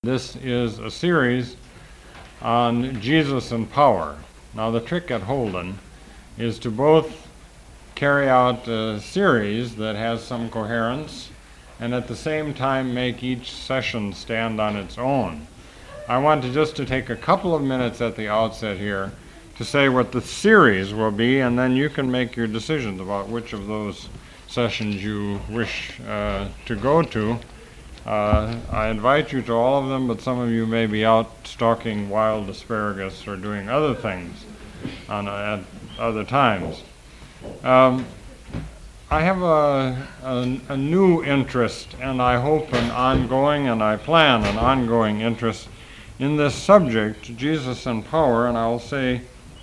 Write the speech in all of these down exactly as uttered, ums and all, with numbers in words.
This is a series on Jesus and power. Now, the trick at Holden is to both carry out a series that has some coherence and at the same time make each session stand on its own. I want to just to take a couple of minutes at the outset here to say what the series will be, and then you can make your decisions about which of those sessions you wish uh, to go to. Uh, I invite you to all of them, but some of you may be out stalking wild asparagus or doing other things on, uh, at other times. Um, I have a, a, a new interest, and I hope an ongoing, and I plan an ongoing interest in this subject, Jesus and power, and I'll say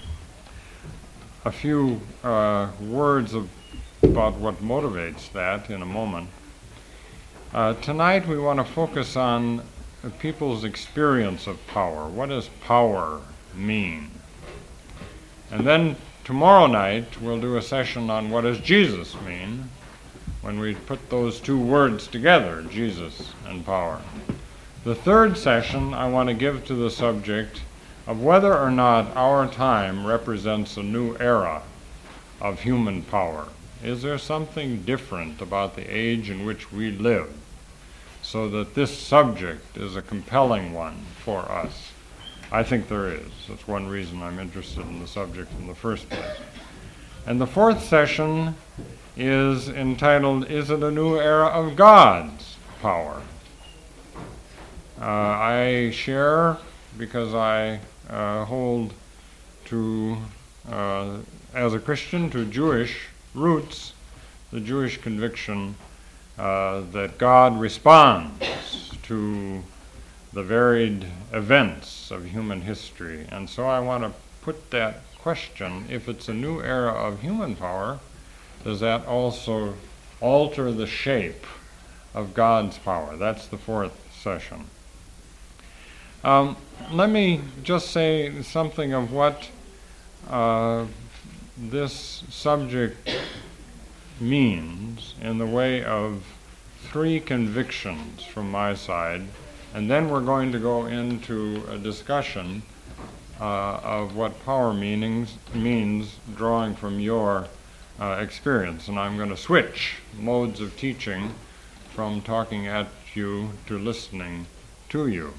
a few uh, words of, about what motivates that in a moment. Uh, tonight we want to focus on uh, people's experience of power. What does power mean? And then tomorrow night we'll do a session on what does Jesus mean when we put those two words together, Jesus and power. The third session I want to give to the subject of whether or not our time represents a new era of human power. Is there something different about the age in which we live so that this subject is a compelling one for us? I think there is. That's one reason I'm interested in the subject in the first place. And the fourth session is entitled, Is it a New Era of God's Power? Uh, I share, because I uh, hold to, uh, as a Christian, to Jewish roots, the Jewish conviction uh, that God responds to the varied events of human history. And so I want to put that question, if it's a new era of human power, does that also alter the shape of God's power? That's the fourth session. Um, let me just say something of what uh, this subject means in the way of three convictions from my side, and then we're going to go into a discussion uh, of what power meanings means drawing from your uh, experience. And I'm going to switch modes of teaching from talking at you to listening to you.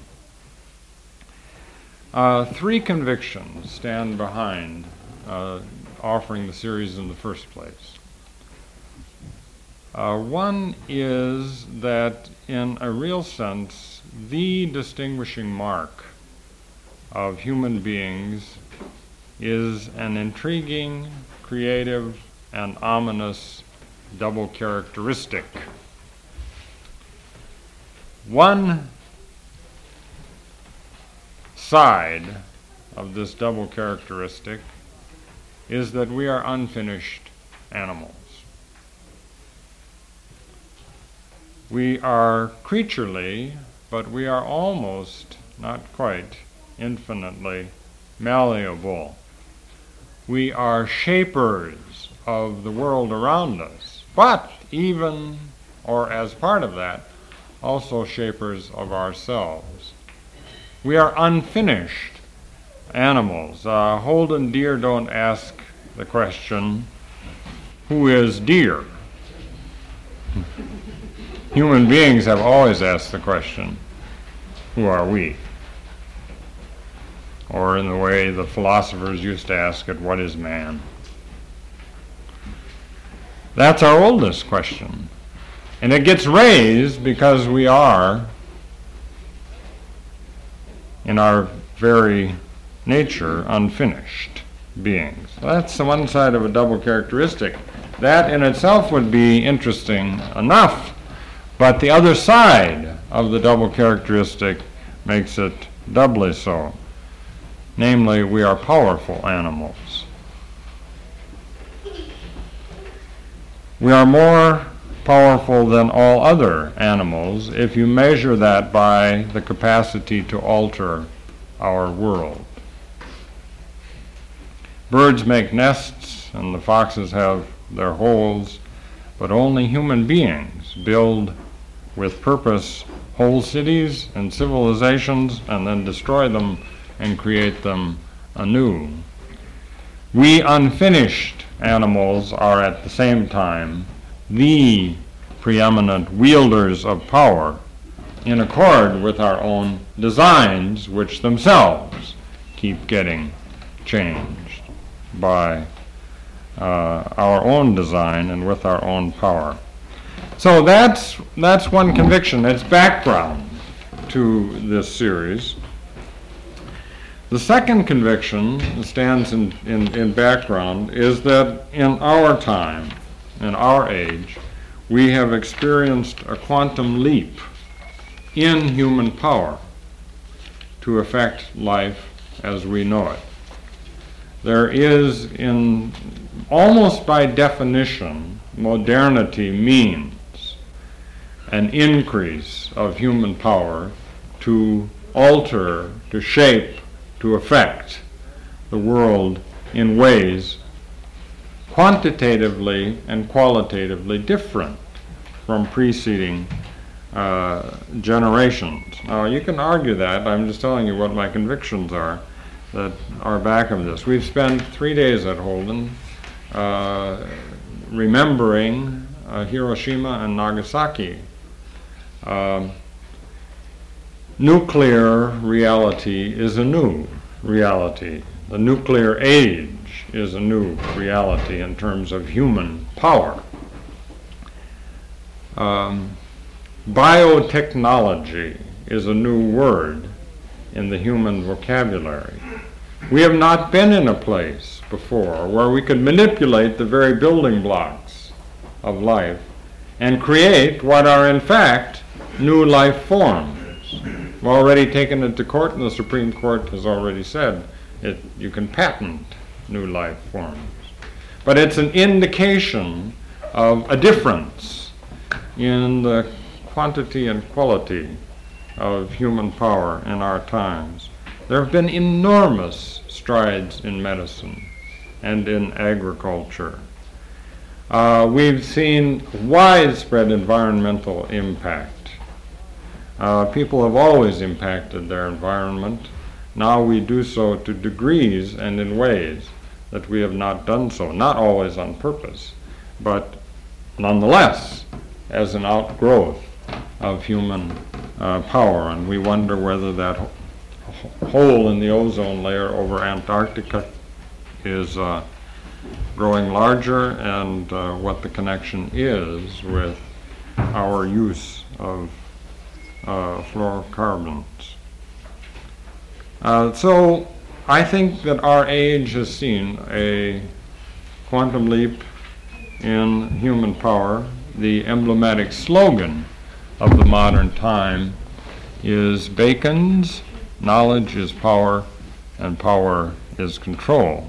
Uh, three convictions stand behind uh, offering the series in the first place. Uh, one is that, in a real sense, the distinguishing mark of human beings is an intriguing, creative, and ominous double characteristic. One side of this double characteristic is that we are unfinished animals. We are creaturely, but we are almost, not quite, infinitely malleable. We are shapers of the world around us, but even, or as part of that, also shapers of ourselves. We are unfinished animals. Uh, Holden deer don't ask the question, who is deer? Human beings have always asked the question, who are we? Or in the way the philosophers used to ask it, what is man? That's our oldest question. And it gets raised because we are, in our very nature, unfinished beings. That's the one side of a double characteristic. That in itself would be interesting enough, but the other side of the double characteristic makes it doubly so. Namely, we are powerful animals. We are more powerful than all other animals if you measure that by the capacity to alter our world. Birds make nests and the foxes have their holes, but only human beings build with purpose whole cities and civilizations and then destroy them and create them anew. We unfinished animals are at the same time the preeminent wielders of power in accord with our own designs, which themselves keep getting changed by uh, our own design and with our own power. So that's that's one conviction. It's background to this series. The second conviction that stands in, in, in background is that in our time, in our age, we have experienced a quantum leap in human power to affect life as we know it. There is, in almost by definition, modernity means an increase of human power to alter, to shape, to affect the world in ways quantitatively and qualitatively different from preceding uh, generations. Now, you can argue that. I'm just telling you what my convictions are that are back of this. We've spent three days at Holden uh, remembering uh, Hiroshima and Nagasaki. Um, nuclear reality is a new reality. The nuclear age is a new reality in terms of human power. Um, biotechnology is a new word in the human vocabulary. We have not been in a place before where we could manipulate the very building blocks of life and create what are in fact new life forms. We've already taken it to court, and the Supreme Court has already said it, you can patent new life forms. But it's an indication of a difference in the quantity and quality of human power in our times. There have been enormous strides in medicine and in agriculture. Uh, we've seen widespread environmental impact. Uh, people have always impacted their environment. Now we do so to degrees and in ways that we have not done so, not always on purpose, but nonetheless as an outgrowth of human uh, power. And we wonder whether that ho- hole in the ozone layer over Antarctica is uh, growing larger, and uh, what the connection is with our use of uh, fluorocarbons. Uh, so I think that our age has seen a quantum leap in human power. The emblematic slogan of the modern time is Bacon's, knowledge is power, and power is control.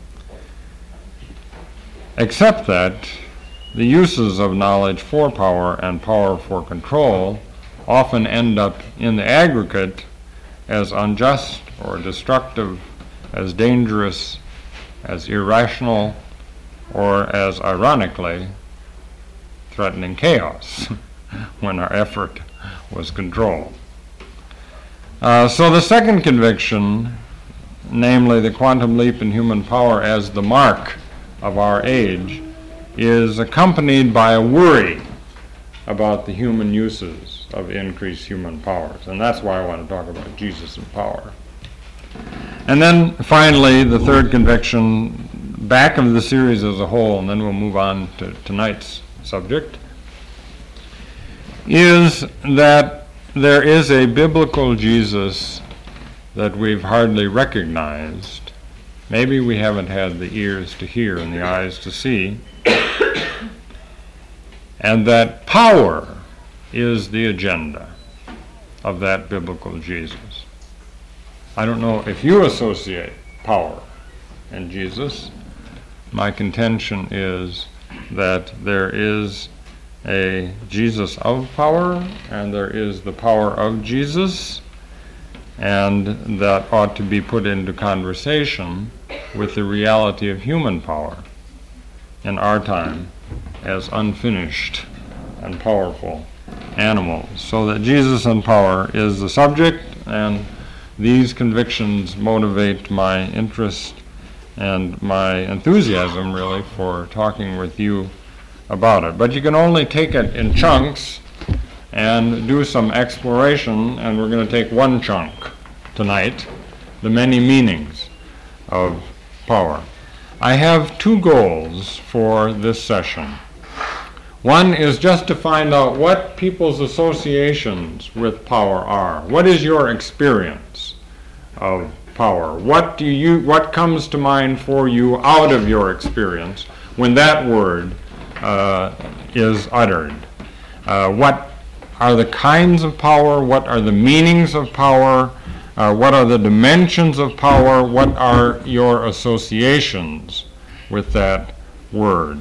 Except that the uses of knowledge for power and power for control often end up in the aggregate as unjust or destructive, as dangerous, as irrational, or as ironically threatening chaos when our effort was control. Uh, so the second conviction, namely the quantum leap in human power as the mark of our age, is accompanied by a worry about the human uses of increased human powers. And that's why I want to talk about Jesus and power. And then finally, the third conviction, back of the series as a whole, and then we'll move on to tonight's subject, is that there is a biblical Jesus that we've hardly recognized. Maybe we haven't had the ears to hear and the eyes to see. And that power is the agenda of that biblical Jesus. I don't know if you associate power and Jesus. My contention is that there is a Jesus of power, and there is the power of Jesus, and that ought to be put into conversation with the reality of human power in our time as unfinished and powerful animals. So that Jesus and power is the subject, and these convictions motivate my interest and my enthusiasm, really, for talking with you about it. But you can only take it in chunks and do some exploration, and we're going to take one chunk tonight, the many meanings of power. I have two goals for this session. One is just to find out what people's associations with power are. What is your experience of power? What do you, what comes to mind for you out of your experience when that word uh, is uttered? Uh, what are the kinds of power? What are the meanings of power? Uh, what are the dimensions of power? What are your associations with that word?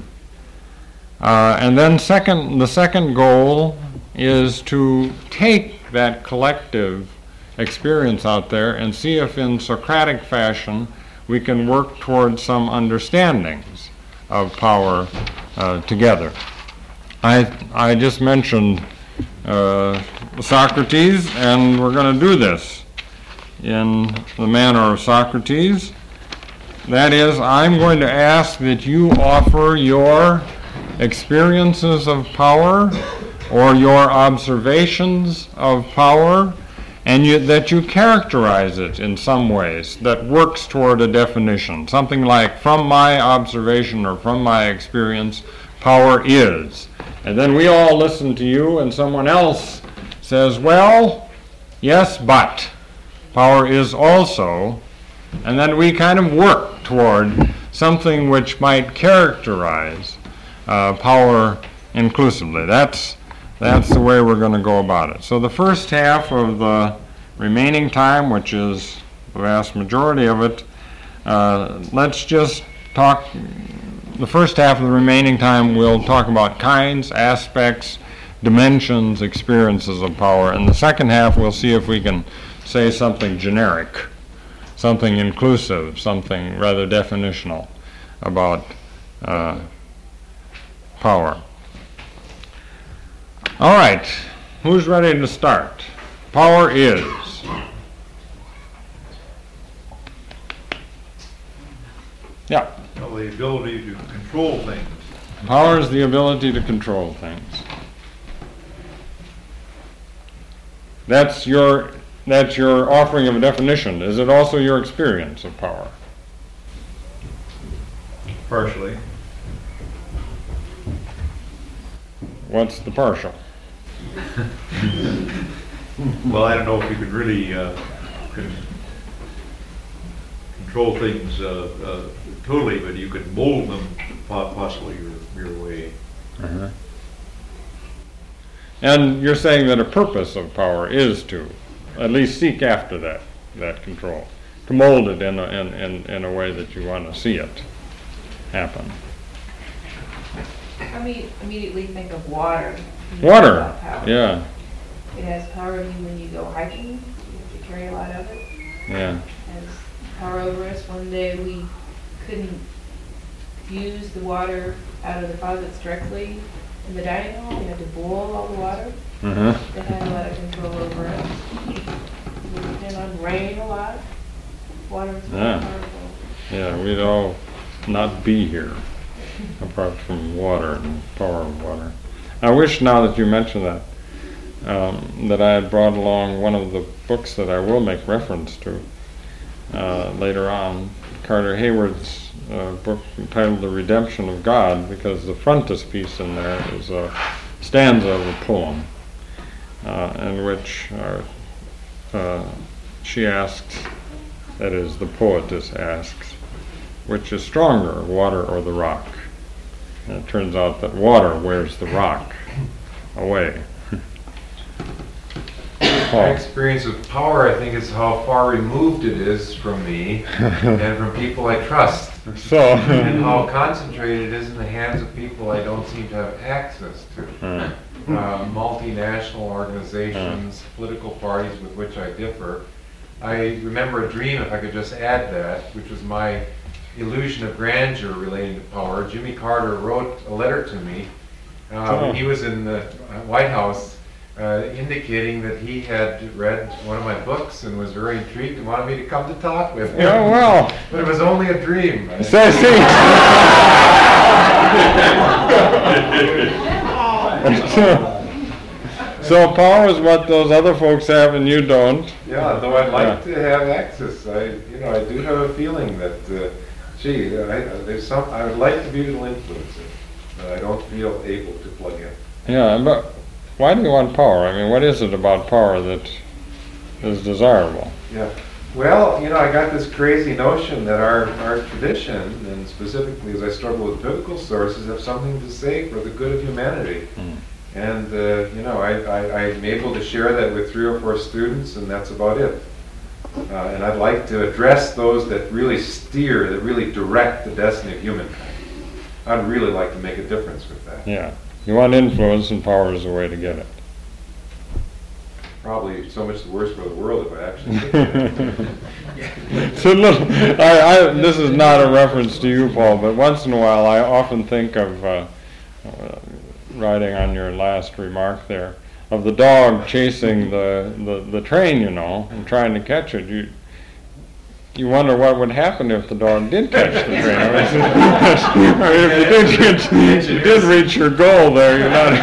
Uh, and then second, the second goal is to take that collective experience out there and see if in Socratic fashion we can work towards some understandings of power uh, together. I, I just mentioned uh, Socrates, and we're going to do this in the manner of Socrates. That is, I'm going to ask that you offer your experiences of power or your observations of power, and you, that you characterize it in some ways that works toward a definition. Something like, from my observation or from my experience, power is. And then we all listen to you, and someone else says, well, yes, but power is also. And then we kind of work toward something which might characterize Uh, power inclusively. That's that's the way we're going to go about it. So the first half of the remaining time, which is the vast majority of it, uh, let's just talk. The first half of the remaining time we'll talk about kinds, aspects, dimensions, experiences of power. And the second half we'll see if we can say something generic, something inclusive, something rather definitional about uh, power. All right, who's ready to start? Power is. Yeah. Well, the ability to control things. Power is the ability to control things. That's your that's your offering of a definition. Is it also your experience of power? Partially. What's the partial? Well, I don't know if you could really uh, con- control things uh, uh, totally, but you could mold them po- possibly your, your way. Uh-huh. And you're saying that a purpose of power is to at least seek after that that control, to mold it in a, in, in, in a way that you want to see it happen. I mean, immediately think of water. Water, About power. yeah, It has power to you when you go hiking. You have to carry a lot of it. yeah. It has power over us. One day we couldn't use the water out of the faucets directly in the dining hall. We had to boil all the water. Uh-huh. They had a lot of control over us. We depend on rain a lot. Water is very Yeah. powerful. Yeah, we'd all not be here apart from water and power of water. I wish now that you mention that, um, that I had brought along one of the books that I will make reference to uh, later on, Carter Hayward's uh, book entitled The Redemption of God, because the frontispiece in there is a stanza of a poem uh, in which uh, uh, she asks, that is, the poetess asks, which is stronger, water or the rock? And it turns out that water wears the rock away. My Paul. experience of power, I think, is how far removed it is from me and from people I trust, So, and how concentrated it is in the hands of people I don't seem to have access to. uh, Uh, multinational organizations, political parties with which I differ. I remember a dream, if I could just add that, which was my illusion of grandeur relating to power. Jimmy Carter wrote a letter to me uh, when he was in the White House uh, indicating that he had read one of my books and was very intrigued and wanted me to come to talk with him. Yeah, well. But it was only a dream. So, see. So power is what those other folks have and you don't. Yeah, though I'd like Yeah. to have access. I, you know, I do have a feeling that, uh, gee, I, I- there's some, I would like to be able to influence it, but I don't feel able to plug in. Yeah, but why do you want power? I mean, what is it about power that is desirable? Yeah. Well, you know, I got this crazy notion that our, our tradition, and specifically as I struggle with biblical sources, have something to say for the good of humanity. Mm. And, uh, you know, I, I, I'm able to share that with three or four students, and that's about it. Uh, and I'd like to address those that really steer, that really direct the destiny of humankind. I'd really like to make a difference with that. Yeah. You want influence, and power is the way to get it. Probably so much the worse for the world if I actually did that. So look, I, I, this is not a reference to you, Paul, but once in a while I often think of, uh, uh, riding on your last remark there, of the dog chasing the, the, the train, you know, and trying to catch it. You you wonder what would happen if the dog did catch the train. I mean, I mean, if you did, get, you did reach your goal there, you're not...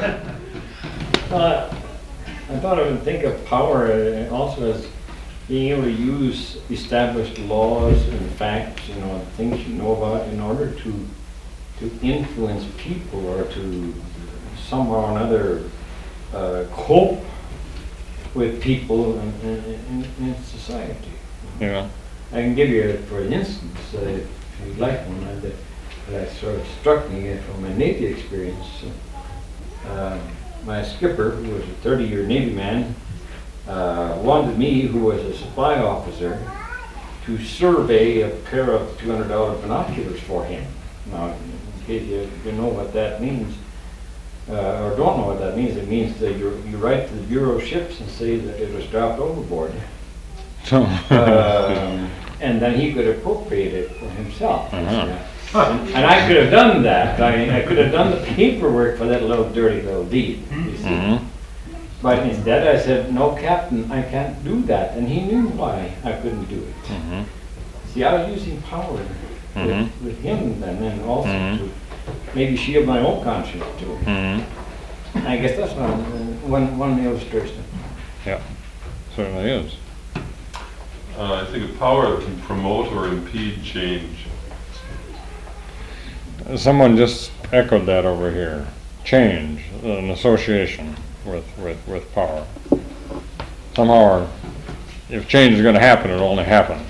Uh, I thought I would think of power uh, also as being able to use established laws and facts, you know, things you know about in order to to influence people or to somehow or another uh, cope with people in, in, in society. Yeah. I can give you, for instance, uh, if you'd like one, uh, that, that sort of struck me from my Navy experience. Uh, my skipper, who was a thirty-year Navy man, uh, wanted me, who was a supply officer, to survey a pair of two hundred dollar binoculars for him. Now, in case you, you know what that means, uh, or don't know what that means, it means that you you write to the Bureau of Ships and say that it was dropped overboard. So, um, and then he could appropriate it for himself. Uh-huh. And, and I could have done that. I, I could have done the paperwork for that little dirty little deed, you see. Mhm. But instead I said, no, Captain, I can't do that. And he knew why I couldn't do it. Mhm. See, I was using power Mhm. with, with him then, and also Mhm. to maybe shield my own conscience too. Mhm. I guess that's one, one, one illustration. Yeah, certainly is. Uh, I think of power that can promote or impede change. Someone just echoed that over here. Change, an association with, with, with power. Somehow, or if change is going to happen, it only happens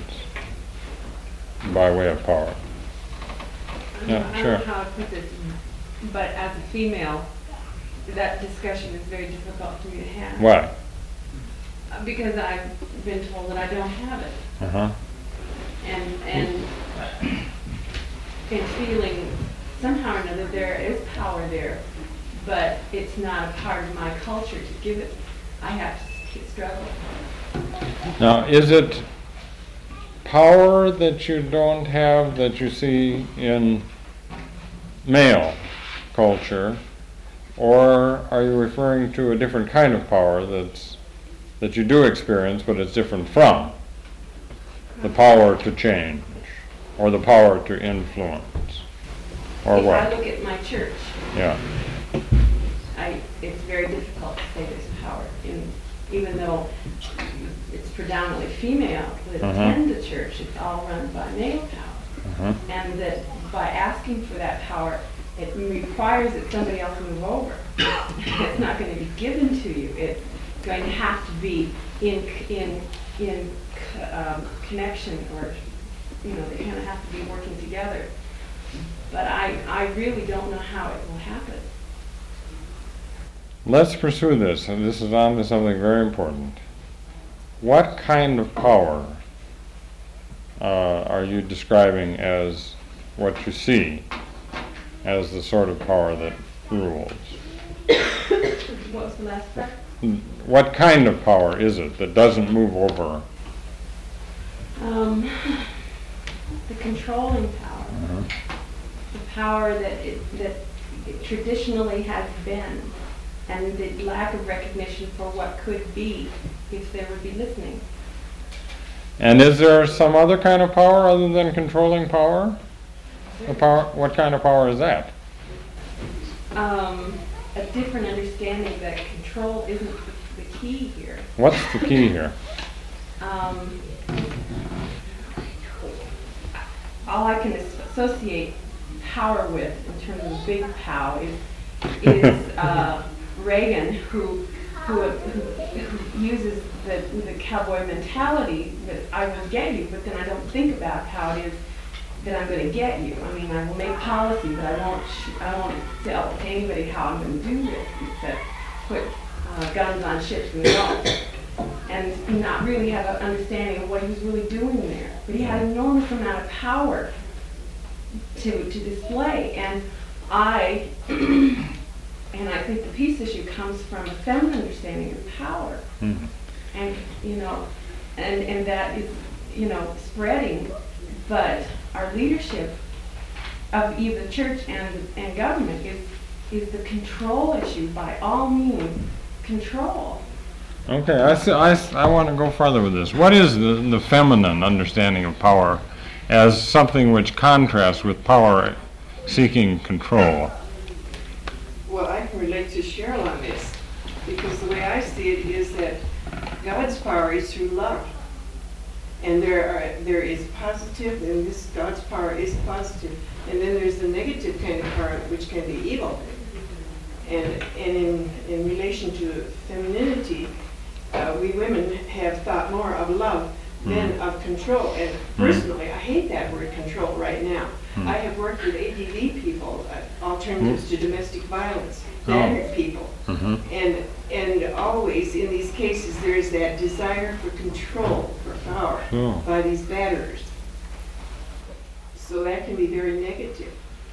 by way of power. Yeah, I sure. don't know how to put this, but as a female, that discussion is very difficult for me to have. Why? Uh, Because I've been told that I don't have it, Uh-huh. and, and, and feeling somehow or another there is power there, but it's not a part of my culture to give it. I have to keep struggling. Now, is it power that you don't have that you see in male culture, or are you referring to a different kind of power that's that you do experience, but it's different from the power to change, or the power to influence, or If I what? look at my church, Yeah. I, it's very difficult to say there's power in, even though it's predominantly female that Uh-huh. attend the church, it's all run by male power. Uh-huh. And that by asking for that power, it requires that somebody else move over. It's not going to be given to you. It's going to have to be in, in, in um, connection, or, you know, they kind of have to be working together. But I, I really don't know how it will happen. Let's pursue this, and this is on to something very important. What kind of power uh, are you describing as what you see as the sort of power that rules? What was the last part? What kind of power is it that doesn't move over? Um, the controlling power. The power that it, that it traditionally has been and the lack of recognition for what could be if they would be listening. And is there some other kind of power other than controlling power? The power, what kind of power is that? Um, a different understanding that control isn't the, the key here. What's the key here? Um, all I can as- associate power with in terms of big pow is is uh, Reagan, who who, who who uses the the cowboy mentality that I will get you, but then I don't think about how it is that I'm going to get you. I mean, I will make policy, but I won't sh- I won't tell anybody how I'm going to do this except put uh, guns on ships in the Gulf, and not really have an understanding of what he was really doing there. But he had an enormous amount of power to to display, and I and I think the peace issue comes from a feminine understanding of power, Mhm. and you know, and and that is you know spreading, but our leadership of either church and and government is is the control issue by all means, control. Okay, I, see, I, s- I want to go further with this. What is the, the feminine understanding of power as something which contrasts with power seeking control? Well, I can relate to Cheryl on this, because the way I see it is that God's power is through love. And there are, there is positive, and this God's power is positive. And then there's the negative kind of power, which can be evil. And, and in, in relation to femininity, uh, we women have thought more of love than of control. And personally, I hate that word control right now. I have worked with A D D people, uh, alternatives to domestic violence, battered people. Mm-hmm. And, and always in these cases, there is that desire for control, for power Oh. by these batterers. So that can be very negative.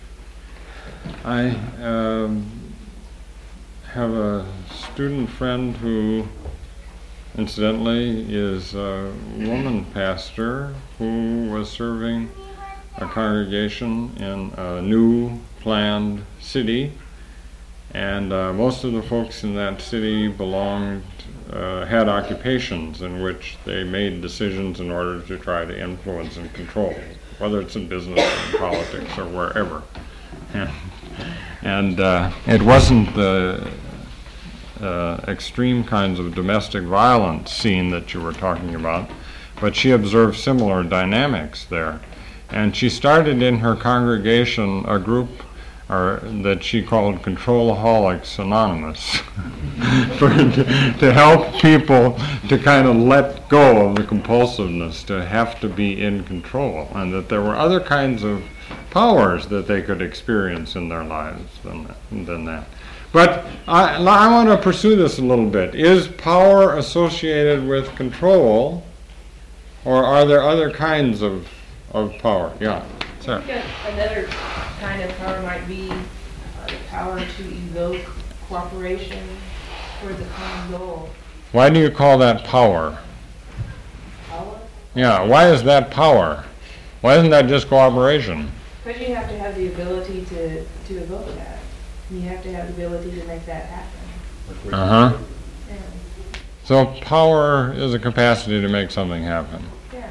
I um, have a student friend who, incidentally, is a woman pastor who was serving a congregation in a new planned city, and uh, most of the folks in that city belonged, uh, had occupations in which they made decisions in order to try to influence and control, whether it's in business or in politics or wherever. And, and uh, it wasn't the uh, extreme kinds of domestic violence scene that you were talking about, but she observed similar dynamics there. And she started in her congregation a group or, that she called Controlaholics Anonymous for, to, to help people to kind of let go of the compulsiveness, to have to be in control, and that there were other kinds of powers that they could experience in their lives than that. Than that. But I, I want to pursue this a little bit. Is power associated with control, or are there other kinds of of power? Yeah, I sir. think a- another kind of power might be uh, the power to evoke cooperation for the common goal. Why do you call that power? Power? Yeah, why is that power? Why isn't that just cooperation? Because you have to have the ability to, to evoke that. You have to have the ability to make that happen. Uh-huh. Yeah. So power is a capacity to make something happen. Yeah.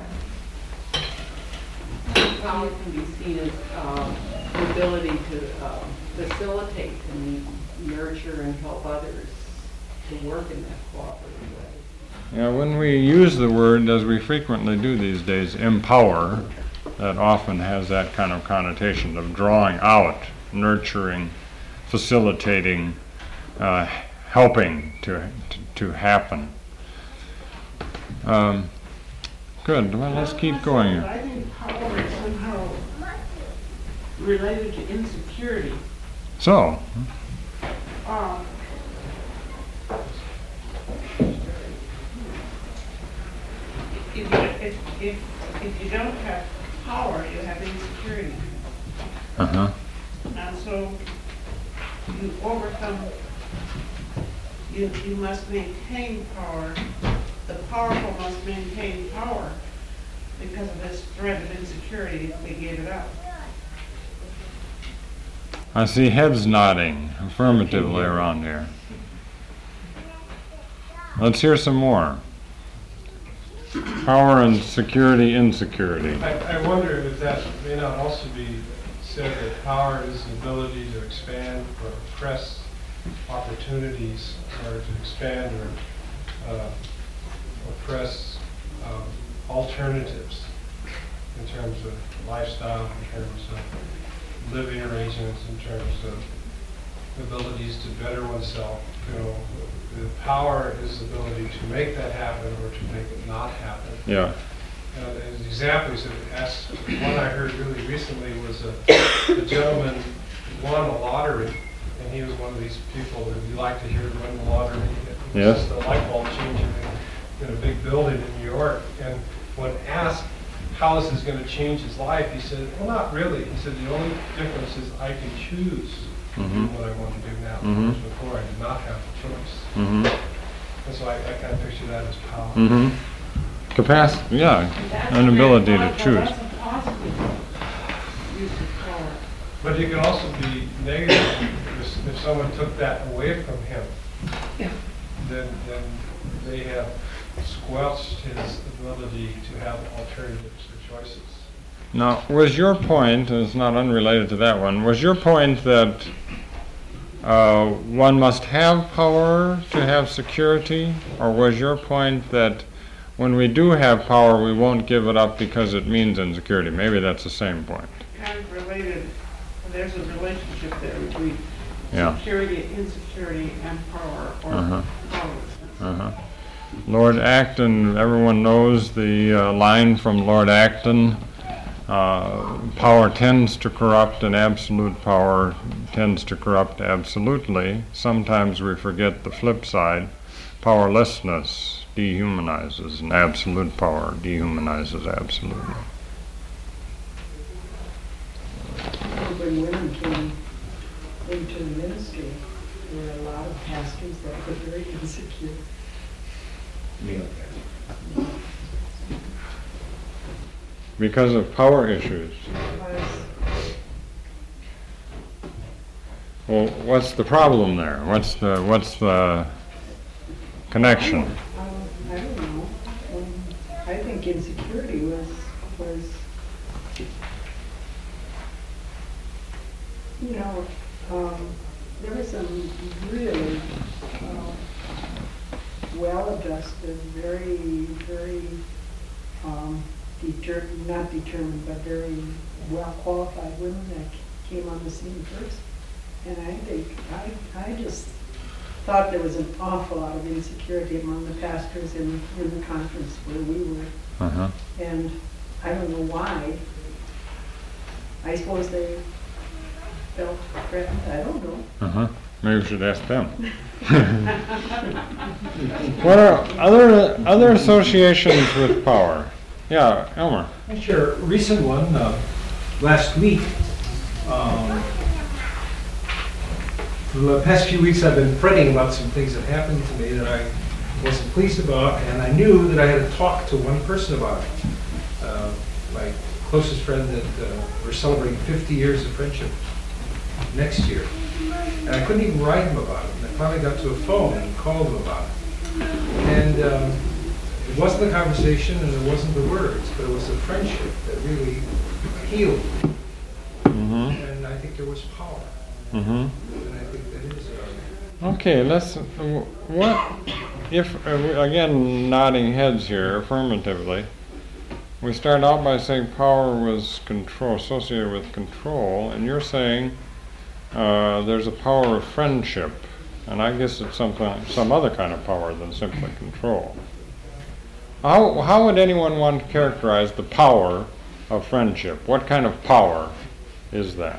Power can be seen as um, the ability to uh, facilitate and nurture and help others to work in that cooperative way. Yeah, when we use the word, as we frequently do these days, empower, that often has that kind of connotation of drawing out, nurturing, facilitating, uh, helping to, to, to happen. Um, good, well, let's keep going here. I think power is somehow related to insecurity. So, Um, If, you- if, if, if you don't have power, you have insecurity. uh-huh. And so you overcome, you, you must maintain power. The powerful must maintain power because of this threat of insecurity if they gave it up. I see heads nodding affirmatively around here. Let's hear some more. Power and security, insecurity. I, I wonder if that may not also be said that power is the ability to expand or press opportunities, or to expand or uh, oppress um, alternatives in terms of lifestyle, in terms of living arrangements, in terms of abilities to better oneself. You know, the power is the ability to make that happen or to make it not happen. Yeah. Uh, as examples, asked, one I heard really recently was a, a gentleman won a lottery, and he was one of these people that you like to hear win the lottery. It was Yes. just a light bulb changer in, in a big building in New York. And when asked how this is going to change his life, he said, well, not really. He said, the only difference is I can choose to do Mhm. what I want to do now. Mhm. Whereas before I did not have the choice. Mm-hmm. And so I, I kind of picture that as power. Mm-hmm. Capacity, yeah, an ability to choose. That's a positive use of power. But it can also be negative if, if someone took that away from him. Yeah. Then, then they have squelched his ability to have alternatives or choices. Now, was your point, and it's not unrelated to that one, was your point that uh, one must have power to have security? Or was your point that when we do have power, we won't give it up because it means insecurity? Maybe that's the same point. Kind of related, there's a relationship there between Yeah. security, insecurity, and power, or Uh-huh. powerlessness. Uh-huh. Lord Acton, everyone knows the uh, line from Lord Acton, uh, power tends to corrupt and absolute power tends to corrupt absolutely. Sometimes we forget the flip side. Powerlessness dehumanizes, and absolute power dehumanizes absolutely. When women came into the ministry, there were a lot of pastors that were very insecure. Because of power issues. Well, what's the problem there? What's the, what's the connection? Um, I don't know. Um, I think insecurity was, was, you know, um, there were some really uh, well-adjusted, very, very um, deter- not determined, but very well-qualified women that came on the scene first. And I think, I, I just thought there was an awful lot of insecurity among the pastors in, in the conference where we were. Uh-huh. And I don't know why. I suppose they felt threatened, I don't know. Uh-huh. Maybe we should ask them. What are other other associations with power? Yeah, Elmer. Sure. A recent one, uh, last week. Um, for the past few weeks, I've been fretting about some things that happened to me that I wasn't pleased about, and I knew that I had to talk to one person about it. Uh, my closest friend that uh, we're celebrating fifty years of friendship next year. And I couldn't even write him about it. And I finally got to a phone and called him about it. And um, it wasn't the conversation and it wasn't the words, but it was the friendship that really healed me. Mm-hmm. And I think there was power. Mm-hmm. And I think that is uh, Okay, let's, uh, what, if, uh, we- again, nodding heads here affirmatively, we start out by saying power was control, associated with control, and you're saying uh, there's a power of friendship, and I guess it's something, some other kind of power than simply control. How, how would anyone want to characterize the power of friendship? What kind of power is that?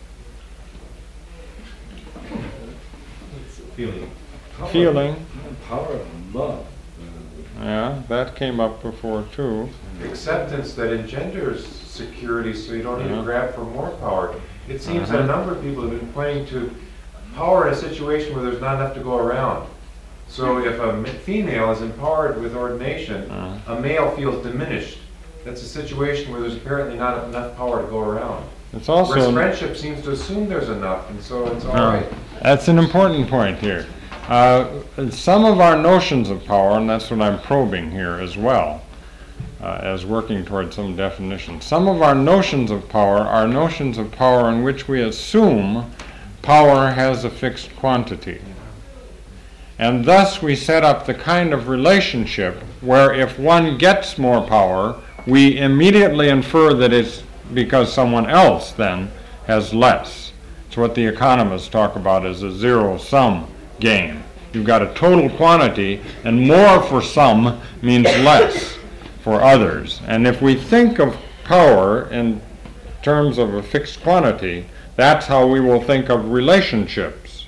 Feeling. Power- Feeling. Power of love. Yeah, that came up before too. Acceptance that engenders security, so you don't need Uh-huh. to grab for more power. It seems that Uh-huh. a number of people have been pointing to power in a situation where there's not enough to go around. So if a m- female is empowered with ordination, Uh-huh. a male feels diminished. That's a situation where there's apparently not enough power to go around. It's Whereas also, friendship seems to assume there's enough, and so it's all No, right. that's an important point here. Uh, some of our notions of power, and that's what I'm probing here as well, uh, as working toward some definition. Some of our notions of power are notions of power in which we assume power has a fixed quantity. And thus we set up the kind of relationship where if one gets more power, we immediately infer that it's because someone else then has less. It's what the economists talk about as a zero-sum game. You've got a total quantity, and more for some means less for others. And if we think of power in terms of a fixed quantity, that's how we will think of relationships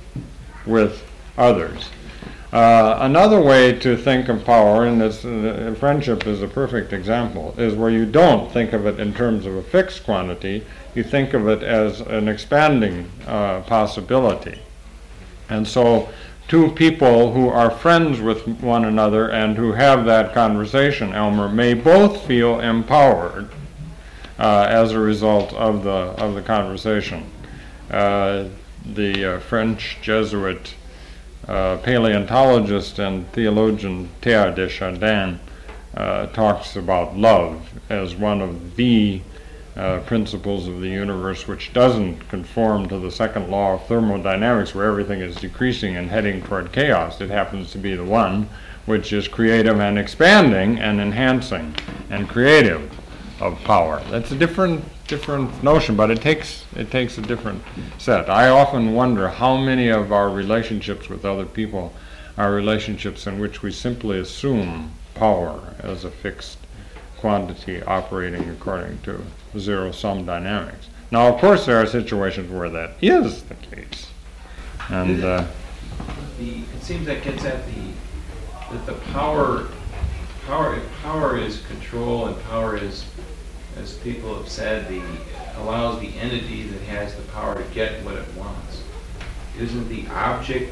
with others. Uh, another way to think of power, and this uh, friendship is a perfect example, is where you don't think of it in terms of a fixed quantity, you think of it as an expanding uh, possibility. And so two people who are friends with one another and who have that conversation, Elmer, may both feel empowered uh, as a result of the, of the conversation. Uh, the uh, French Jesuit Uh, paleontologist and theologian Teilhard de Chardin uh, talks about love as one of the uh, principles of the universe which doesn't conform to the second law of thermodynamics where everything is decreasing and heading toward chaos. It happens to be the one which is creative and expanding and enhancing and creative of power. That's a different different notion, but it takes it takes a different set. I often wonder how many of our relationships with other people are relationships in which we simply assume power as a fixed quantity operating according to zero-sum dynamics. Now, of course, there are situations where that is the case, and uh, the it seems that gets at the that the power power if power is control and power is, as people have said, the allows the entity that has the power to get what it wants. Isn't the object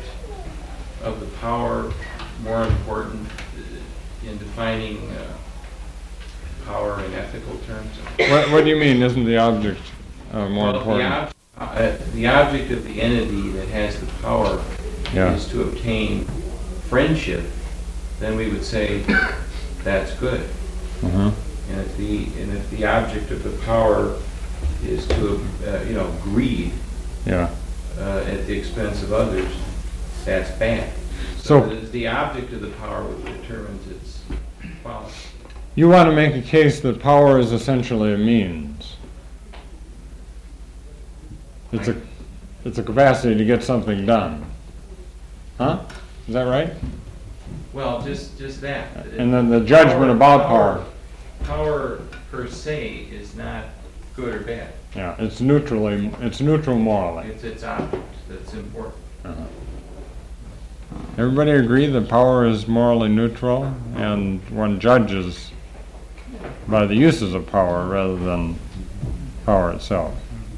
of the power more important in defining uh, power in ethical terms? what, what do you mean, isn't the object uh, more well, important? The, ob- uh, the object of the entity that has the power Yeah. is to obtain friendship, then we would say that's good. Uh-huh. And if the and if the object of the power is to uh, you know greed Yeah. uh, at the expense of others, that's bad. So, So- it is the object of the power that determines its quality. You want to make a case that power is essentially a means. It's a it's a capacity to get something done. Huh? Is that right? Well, just just that. And then the judgment about power. Power per se is not good or bad. Yeah, it's neutrally it's neutral morally. It's its object that's important. Uh-huh. Everybody agree that power is morally neutral, and one judges by the uses of power rather than power itself.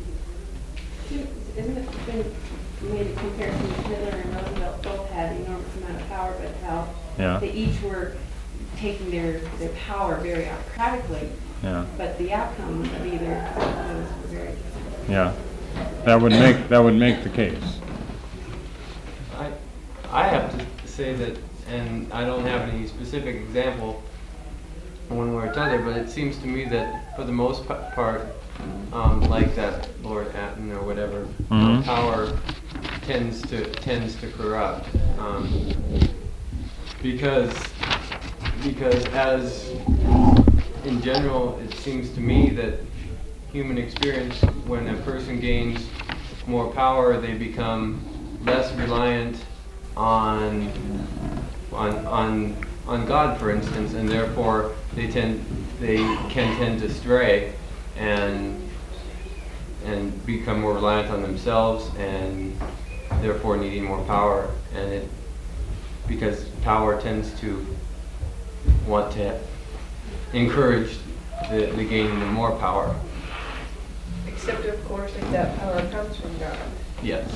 Isn't it been made a comparison that Hitler and Roosevelt both had an enormous amount of power, but how Yeah. they each were taking their, their power very autocratically, Yeah, but the outcome of either of those were very different. yeah. That would make that would make the case. I, I have to say that, and I don't have any specific example one way or the other, but it seems to me that for the most pa- part, um, like that Lord Atton or whatever, Mhm. power tends to tends to corrupt, um, because because as in general, it seems to me that human experience, when a person gains more power, they become less reliant on on on on God, for instance, and therefore they tend they can tend to stray and and become more reliant on themselves, and therefore needing more power. And it because power tends to want to encourage the, the gaining of more power. Except, of course, if that power comes from God. Yes.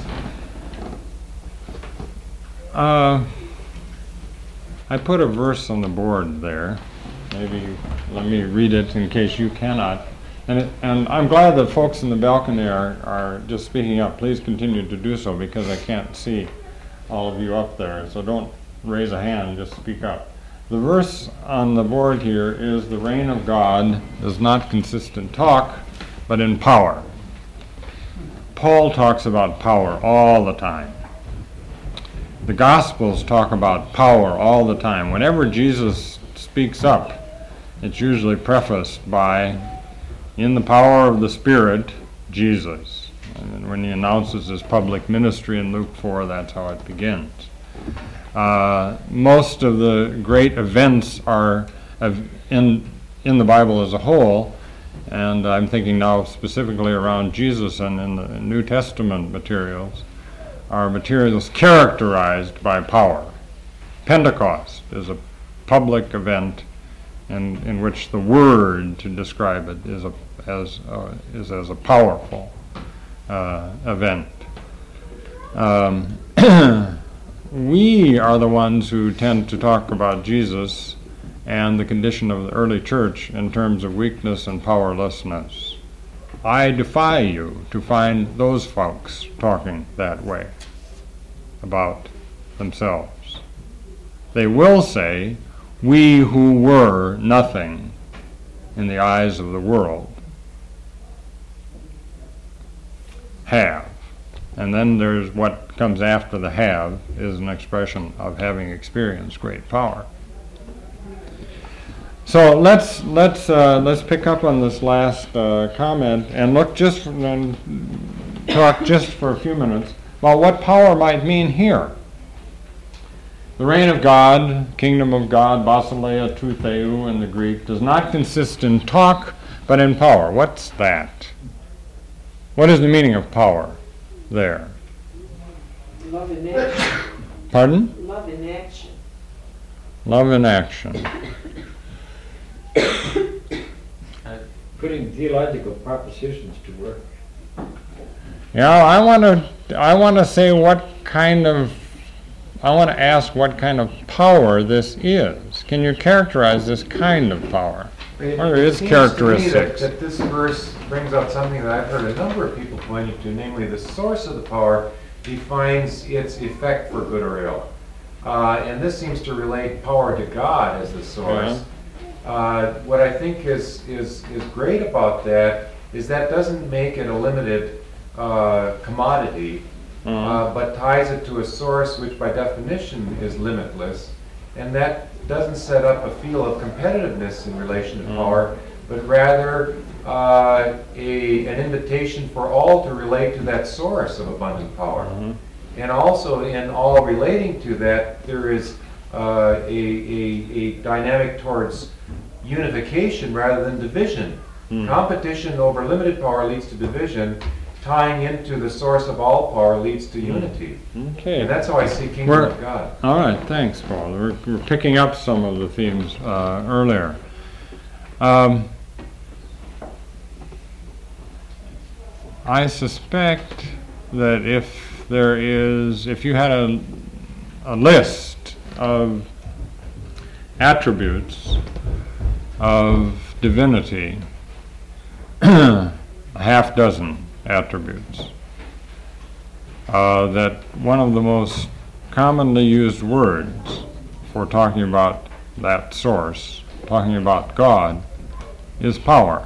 Uh, I put a verse on the board there. Maybe let me read it in case you cannot. And it, and I'm glad that folks in the balcony are, are just speaking up. Please continue to do so because I can't see all of you up there, so don't raise a hand, just speak up. The verse on the board here is the reign of God is not consist in talk, but in power. Paul talks about power all the time. The Gospels talk about power all the time. Whenever Jesus speaks up, it's usually prefaced by, in the power of the Spirit, Jesus. And then when he announces his public ministry in Luke four, that's how it begins. Uh, most of the great events are of, in, in the Bible as a whole, and I'm thinking now specifically around Jesus and in the New Testament materials, are materials characterized by power. Pentecost is a public event in, in which the word to describe it is, a, as, uh, is as a powerful uh, event. Um, we are the ones who tend to talk about Jesus and the condition of the early church in terms of weakness and powerlessness. I defy you to find those folks talking that way about themselves. They will say, we who were nothing in the eyes of the world have. And then there's what comes after the have is an expression of having experienced great power. So let's let's uh, let's pick up on this last uh, comment and look just and talk just for a few minutes about what power might mean here. The reign of God, kingdom of God, basileia tou theou in the Greek, does not consist in talk, but in power. What's that? What is the meaning of power there? Love in action. Pardon? Love in action. Love in action. Putting theological propositions to work. Yeah, I want to. I want to say what kind of. I want to ask what kind of power this is. Can you characterize this kind of power? It What are its seems to me that- characteristics? That this verse brings out something that I've heard a number of people pointing to, namely the source of the power defines its effect for good or ill. Uh, and this seems to relate power to God as the source. Uh, what I think is, is, is great about that is that doesn't make it a limited uh, commodity, uh, but ties it to a source which by definition is limitless. And that doesn't set up a feel of competitiveness in relation to power, but rather uh, a, an invitation for all to relate to that source of abundant power. And also in all relating to that, there is uh, a, a, a dynamic towards unification rather than division. Competition over limited power leads to division. Tying into the source of all power leads to unity. Okay. And that's how I see kingdom We're- of God. All right, thanks, Paul. We're, we're picking up some of the themes uh, earlier. Um, I suspect that if there is, if you had a, a list of attributes of divinity, a half dozen attributes, uh, that one of the most commonly used words for talking about that source, talking about God, is power.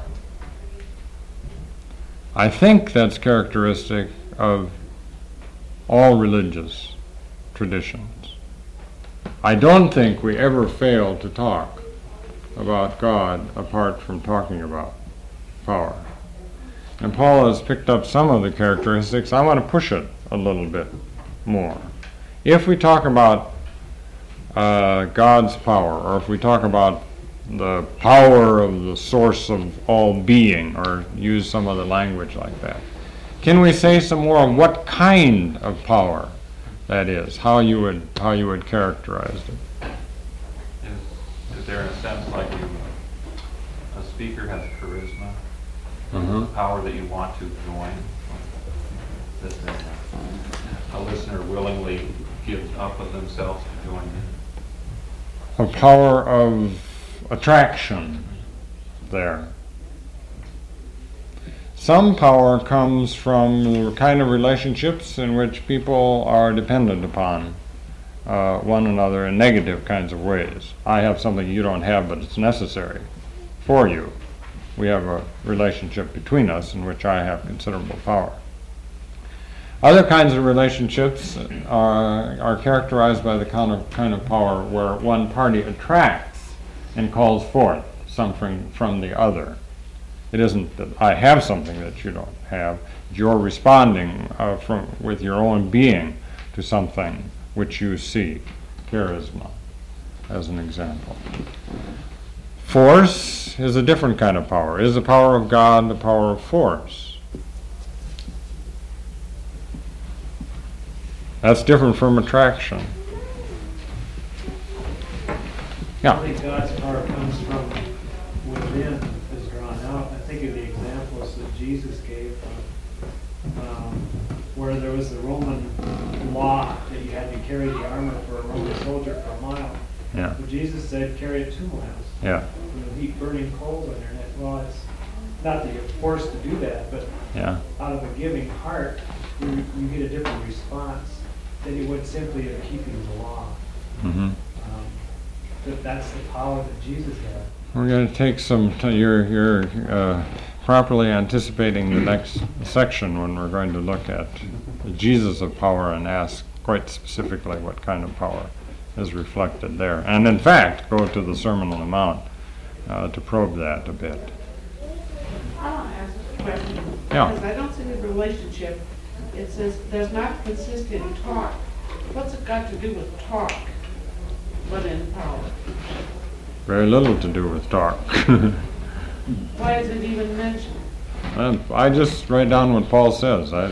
I think that's characteristic of all religious traditions. I don't think we ever fail to talk about God apart from talking about power. And Paul has picked up some of the characteristics. I want to push it a little bit more. If we talk about uh, God's power, or if we talk about the power of the source of all being, or use some other language like that, can we say some more of what kind of power that is? How you would how you would characterize it? Is, is there in a sense like you, a speaker has charisma, Mhm. power that you want to join, that the, a listener willingly gives up of themselves to join in? A power of attraction there. Some power comes from the kind of relationships in which people are dependent upon uh, one another in negative kinds of ways. I have something you don't have, but it's necessary for you. We have a relationship between us in which I have considerable power. Other kinds of relationships are, are characterized by the kind of, kind of power where one party attracts and calls forth something from the other. It isn't that I have something that you don't have. You're responding uh, from, with your own being to something which you see. Charisma, as an example. Force is a different kind of power. Is the power of God the power of force? That's different from attraction. Yeah. I think God's power comes from within, is drawn out. I think of the examples that Jesus gave, um, where there was the Roman law that you had to carry the armor for a Roman soldier for a mile. Yeah. But Jesus said, carry it two miles. Yeah. You know, heat burning coals on your neck. Well, it's not that you're forced to do that, but Yeah. out of a giving heart, you, you get a different response than you would simply of keeping the law. Mm-hmm. Um, that that's the power that Jesus had. We're going to take some, t- you're, you're uh, properly anticipating the next section when we're going to look at the Jesus of power and ask quite specifically what kind of power is reflected there. And in fact, go to the Sermon on the Mount uh, to probe that a bit. I want to ask a question. Yeah. Because I don't see the relationship. It says, does not consist in talk. What's it got to do with talk, but in power? Very little to do with talk. Why is it even mentioned? And I just write down what Paul says. I,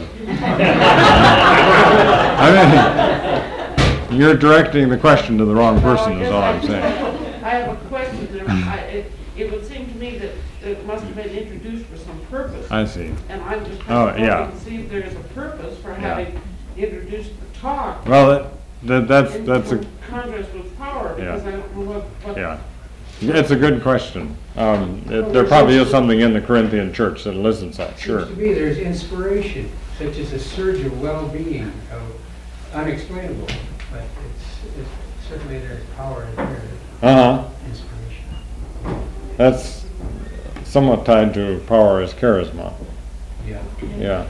I mean, you're directing the question to the wrong person, is all I'm saying. I have a question. There- I- It it would seem to me that it must have been introduced for some purpose. I see. And I'm just Oh, kind of yeah. looking to see if there's a purpose for Yeah. having introduced the talk. Well, that, that, that's, in that's a, contrast with power, because Yeah. I don't know what, what. yeah. It's a good question. Um, it, there probably is something in the Corinthian church that elicits that, sure. Seems to me there's inspiration, such as a surge of well-being, of unexplainable, but it's, it's certainly there's power in there. Uh-huh. Inspiration. That's somewhat tied to power as charisma. Yeah. Yeah.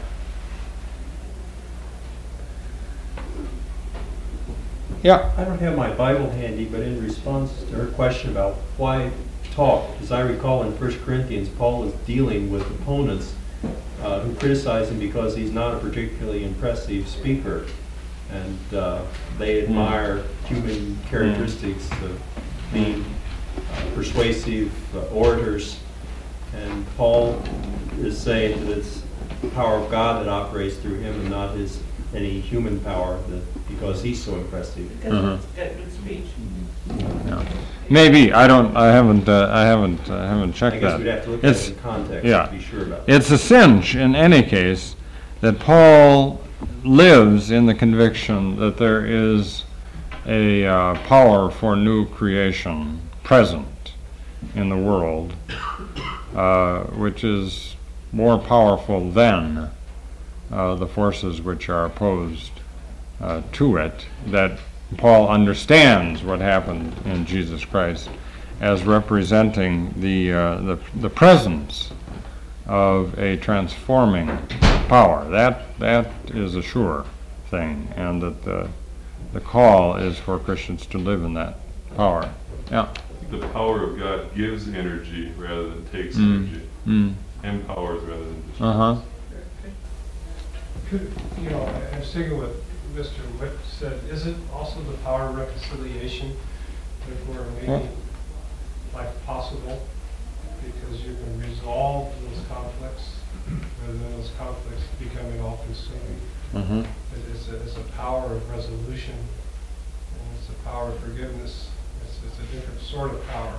Yeah. I don't have my Bible handy, but in response to her question about why talk, as I recall in First Corinthians, Paul is dealing with opponents uh, who criticize him because he's not a particularly impressive speaker. And uh, they admire human characteristics of being uh, persuasive uh, orators. And Paul is saying that it's the power of God that operates through him and not his any human power, that because he's so impressive. Uh-huh. That good speech. Yeah. Maybe I don't. I haven't. Uh, I haven't. I haven't checked I guess that. we'd have to look at it's, it in context yeah. to be sure about It's a cinch in any case that Paul lives in the conviction that there is a uh, power for new creation present in the world, uh, which is more powerful than uh, the forces which are opposed uh, to it, that Paul understands what happened in Jesus Christ as representing the, uh, the, the presence of a transforming power. That, that is a sure thing, and that the, the call is for Christians to live in that power. Yeah. The power of God gives energy rather than takes Mm. energy. Mm. Empowers rather than destroys. Uh-huh. Could, you know, I- I'm thinking what Mister Witt said, is it also the power of reconciliation that we're making life possible? Because you can resolve those conflicts rather than those conflicts becoming all-consuming. Mm-hmm. It is a, it's a power of resolution, and it's a power of forgiveness. It's, it's a different sort of power.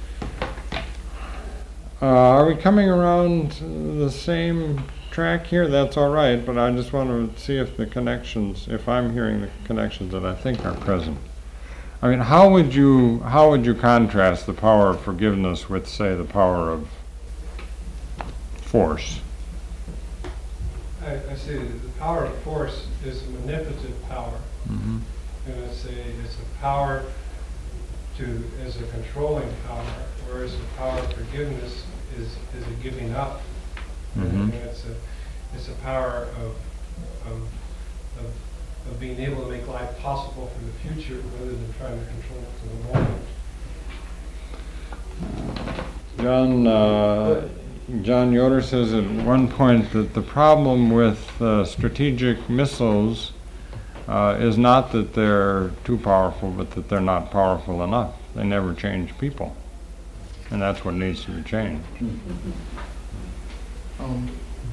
Uh, are we coming around the same track here? That's all right, but I just want to see if the connections, if I'm hearing the connections that I think are present. I mean, how would you how would you contrast the power of forgiveness with, say, the power of force? I, I say that the power of force is a manipulative power. Mm-hmm. And it's a, it's a power to, as a controlling power, whereas the power of forgiveness is, is a giving up. Mm-hmm. And it's a, it's a power of, of, of, of being able to make life possible for the future rather than trying to control it for the moment. John, uh, John Yoder says at one point that the problem with uh, strategic missiles uh, is not that they're too powerful, but that they're not powerful enough. They never change people. And that's what needs to be changed. Um,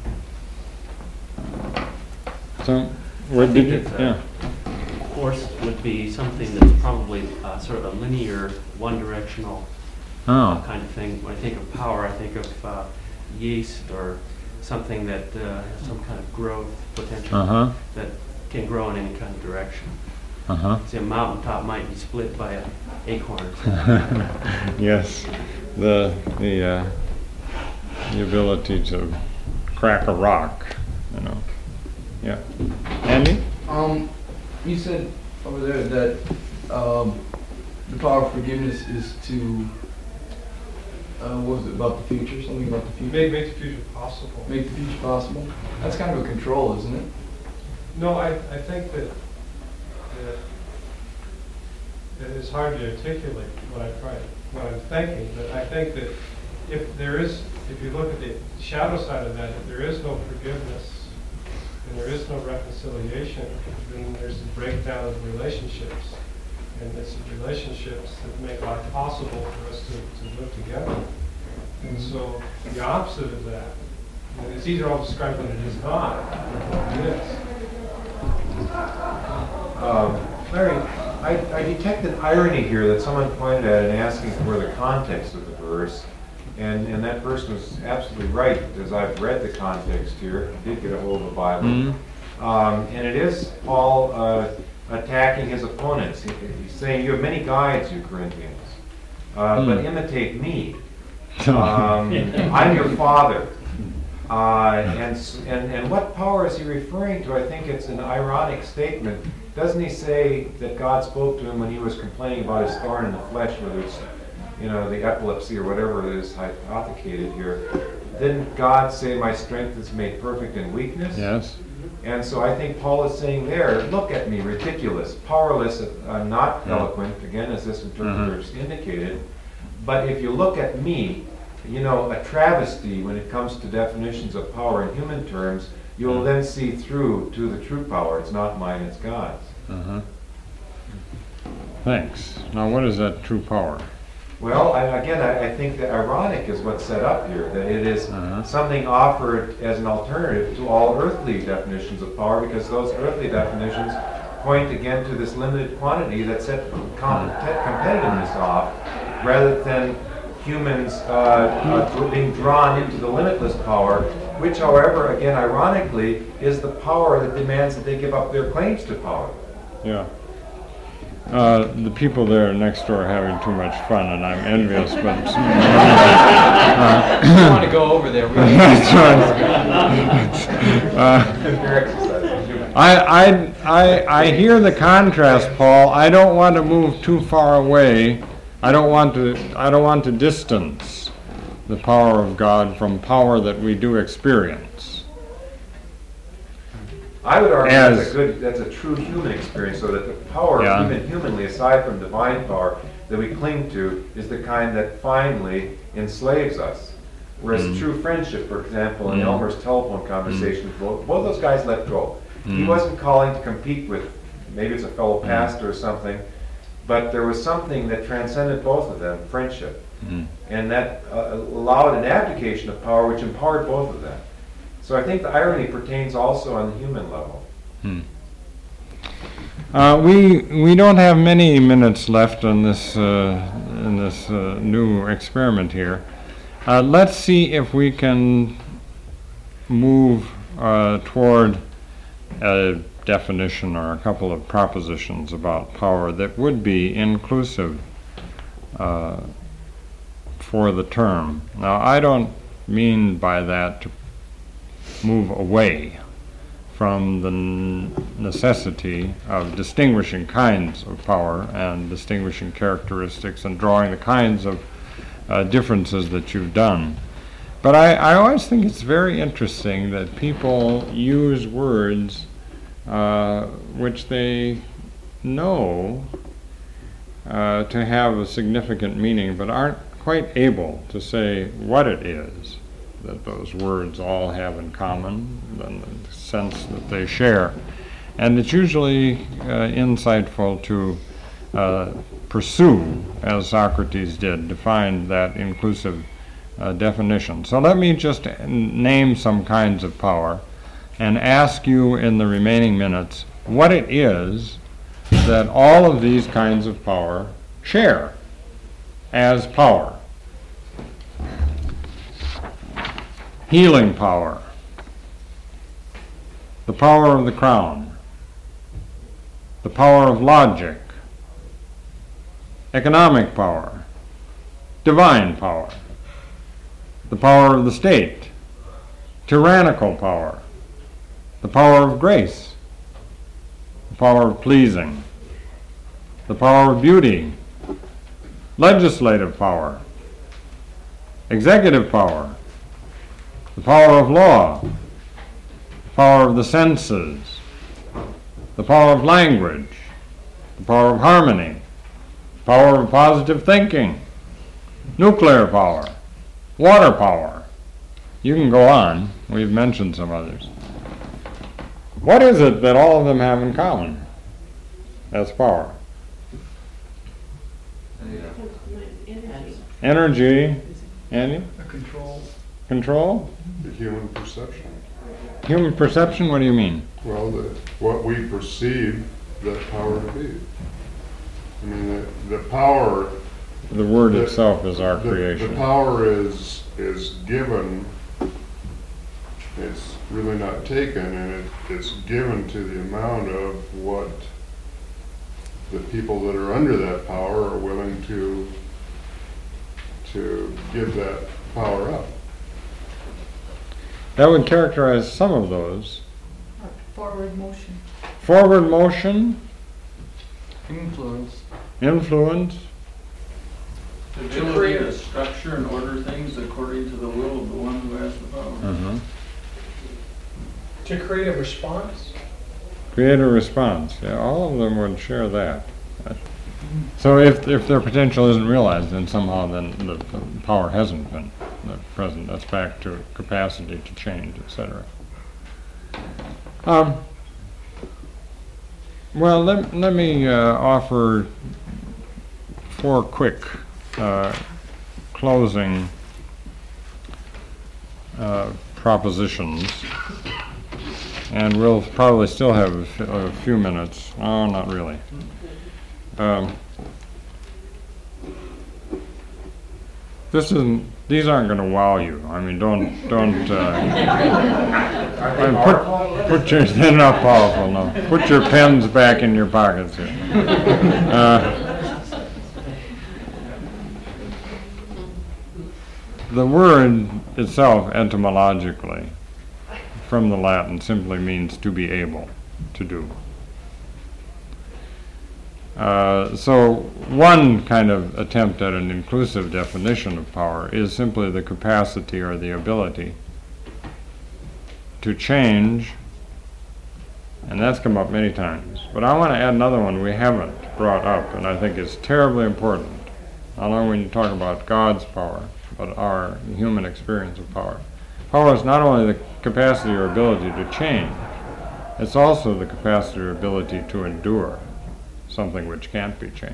So, what I did think you, that, yeah. uh, Force would be something that's probably uh, sort of a linear, one-directional Oh. uh, kind of thing. When I think of power, I think of uh, yeast or something that uh, has some kind of growth potential Uh-huh. that can grow in any kind of direction. Uh-huh. See, a mountaintop might be split by an acorn. Yes, the, the, uh, the ability to crack a rock, you know. Yeah. Andy? Um, you said over there that um, the power of forgiveness is to, uh, what was it, about the future? Something about the future? Make, make the future possible. Make the future possible? That's kind of a control, isn't it? No, I, I think that, that that it's hard to articulate what I try, what I'm thinking, but I think that if there is, if you look at the shadow side of that, if there is no forgiveness and there is no reconciliation, then there's a breakdown of relationships. And it's the relationships that make life possible for us to, to live together. And so the opposite of that, and it's either all described when it is not, or what it is. Um, Larry, I, I detected irony here that someone pointed at in asking for the context of the verse, and, and that person was absolutely right, as I've read the context here, I did get a hold of the Bible, Mm-hmm. um, and it is Paul uh, attacking his opponents. He, he's saying, you have many guides, you Corinthians, uh, Mm. but imitate me. Um, I'm your father. Uh, and, s- and, and what power is he referring to? I think it's an ironic statement. Doesn't he say that God spoke to him when he was complaining about his thorn in the flesh, whether it's, you know, the epilepsy or whatever is hypotheticated here? Didn't God say, my strength is made perfect in weakness? Yes. And so I think Paul is saying there, look at me, ridiculous, powerless, uh, not Yeah. eloquent, again, as this interpreter indicated. But if you look at me, you know, a travesty when it comes to definitions of power in human terms, you'll then see through to the true power. It's not mine, it's God's. Uh-huh. Thanks. Now, what is that true power? Well, I, again, I, I think that ironic is what's set up here, that it is Uh-huh. something offered as an alternative to all earthly definitions of power, because those earthly definitions point again to this limited quantity that set com- competitiveness off, rather than humans uh, uh, being drawn into the limitless power, which, however, again, ironically, is the power that demands that they give up their claims to power. Yeah. Uh, the people there next door are having too much fun, and I'm envious, but... uh, You want to go over there. really. That's right. Uh, I, I, I, I hear the contrast, Paul. I don't want to move too far away. I don't want to, I don't want to distance the power of God from power that we do experience. I would argue As- that's a good, that's a true human experience, so that the power, Yeah. even humanly, aside from divine power, that we cling to, is the kind that finally enslaves us. Whereas Mm. true friendship, for example, in Mm. Elmer's telephone conversation, with both, both those guys let go. He Mm. wasn't calling to compete with, maybe it's a fellow pastor or something, but there was something that transcended both of them, friendship. Mm. And that uh, allowed an abdication of power which empowered both of them. So I think the irony pertains also on the human level. Hmm. Uh, we we don't have many minutes left on this uh, in this uh, new experiment here. Uh, let's see if we can move uh, toward a definition or a couple of propositions about power that would be inclusive uh, for the term. Now, I don't mean by that to move away from the n- necessity of distinguishing kinds of power and distinguishing characteristics and drawing the kinds of uh, differences that you've done. But I, I always think it's very interesting that people use words uh, which they know uh, to have a significant meaning, but aren't quite able to say what it is that those words all have in common, and the sense that they share. And it's usually uh, insightful to uh, pursue, as Socrates did, to find that inclusive uh, definition. So let me just n- name some kinds of power and ask you in the remaining minutes what it is that all of these kinds of power share as power. Healing power, the power of the crown, the power of logic, economic power, divine power, the power of the state, tyrannical power, the power of grace, the power of pleasing, the power of beauty, legislative power, executive power, the power of law, the power of the senses, the power of language, the power of harmony, the power of positive thinking, nuclear power, water power. You can go on. We've mentioned some others. What is it that all of them have in common as power? Energy. Andy? Control. Control? The human perception. Human perception, what do you mean? Well, the, what we perceive that power to be. I mean, the, the power. The word the, itself is our the, creation. The power is is given. It's really not taken, and it, it's given to the amount of what the people that are under that power are willing to to give that power up. That would characterize some of those. Forward motion. Forward motion, Influence. influence, To create a structure and order things according to the will of the one who has the power. uh-huh. To create a response? Create a response. Yeah, all of them would share that. So if if their potential isn't realized, then somehow then the, the power hasn't been the present. That's back to capacity to change, et cetera. Um, well, let, let me uh, offer four quick uh, closing uh, propositions. And we'll probably still have a, f- a few minutes. Oh, not really. Um, this isn't. These aren't going to wow you. I mean, don't don't. Uh, I mean, put put your. They're not powerful. No. Put your pens back in your pockets here. Uh, the word itself, etymologically, from the Latin, simply means to be able to do. Uh, so one kind of attempt at an inclusive definition of power is simply the capacity or the ability to change, and that's come up many times. But I want to add another one we haven't brought up, and I think it's terribly important, not only when you talk about God's power, but our human experience of power. Power is not only the capacity or ability to change, it's also the capacity or ability to endure something which can't be changed.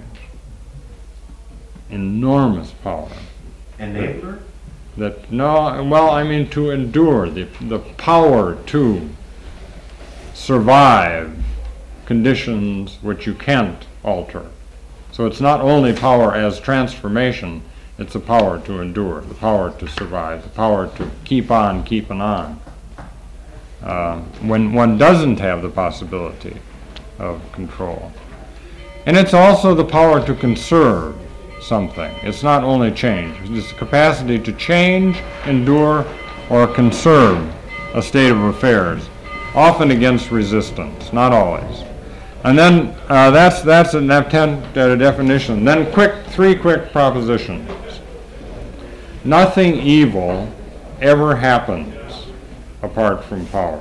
Enormous power. Enabler? That, no, well, I mean to endure, the, the power to survive conditions which you can't alter. So it's not only power as transformation, it's a power to endure, the power to survive, the power to keep on keeping on. Uh, when one doesn't have the possibility of control. And it's also the power to conserve something. It's not only change, it's the capacity to change, endure, or conserve a state of affairs often against resistance, not always. And then uh, that's that's an attempt at a definition. Then quick, three quick propositions. Nothing evil ever happens apart from power.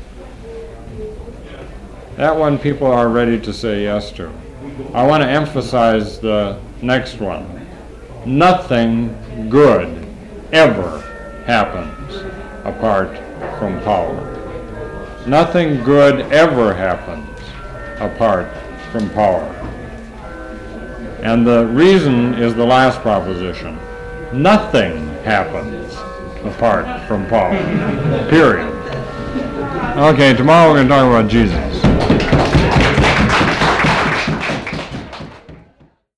That one people are ready to say yes to. I want to emphasize the next one. Nothing good ever happens apart from power. Nothing good ever happens apart from power. And the reason is the last proposition. Nothing happens apart from power. Period. Okay, tomorrow we're going to talk about Jesus.